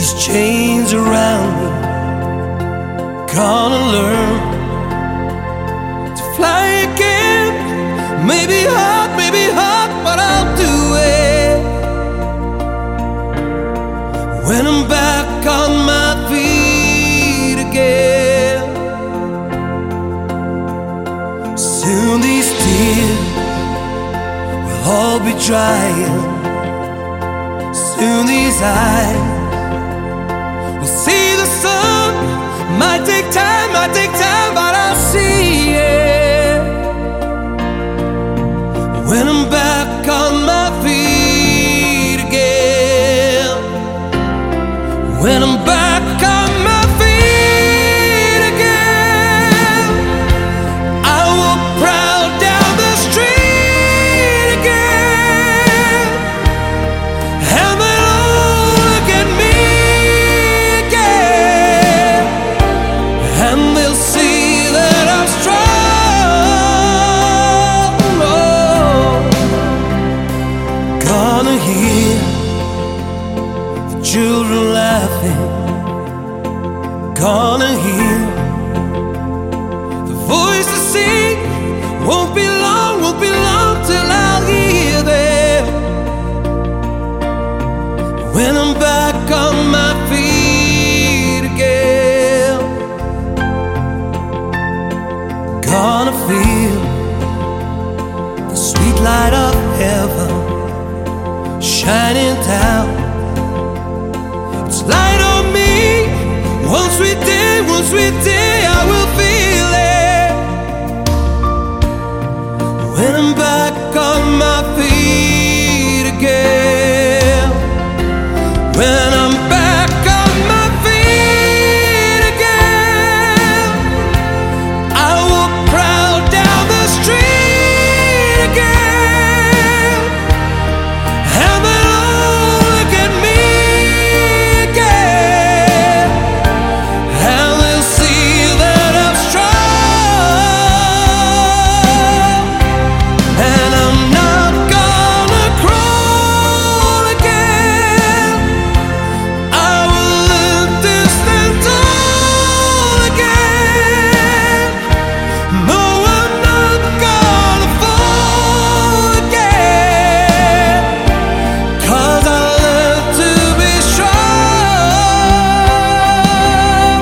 these chains around me. Gonna learn to fly again. Maybe hard, but I'll do it. When I'm back on my feet again. Soon these tears will all be drying. Soon these eyes will see the sun. Might take time, but I'll see it. When I'm back on my feet again. When I'm back on my feet again. I walk proud down the street again. And they'll all look at me again. And they'll see that I'm strong. Oh, gonna hear the children laughing. Gonna hear the voices sing. Won't be long till I'll hear them. When I'm back on my feet again. Gonna feel the sweet light of heaven shining down. It's light on me. One sweet day I will feel it. When I'm back on my feet again. When I'm back on my feet again. I walk proud down the street again. And they'll all look at me again. And they'll see that I'm strong. And I'm not gonna crawl again. I will live to stand tall again. No, I'm not gonna fall again. 'Cause I learned to be strong.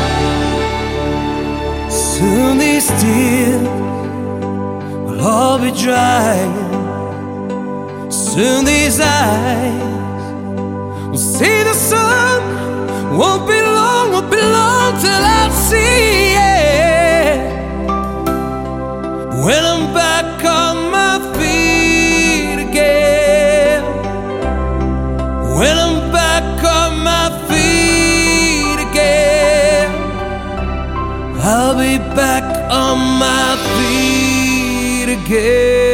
Soon these tears will all be drying. Soon these eyes will see the sun. Won't be long till I see it. When I'm back on my feet again. When I'm back on my feet again. I'll be back on my feet again.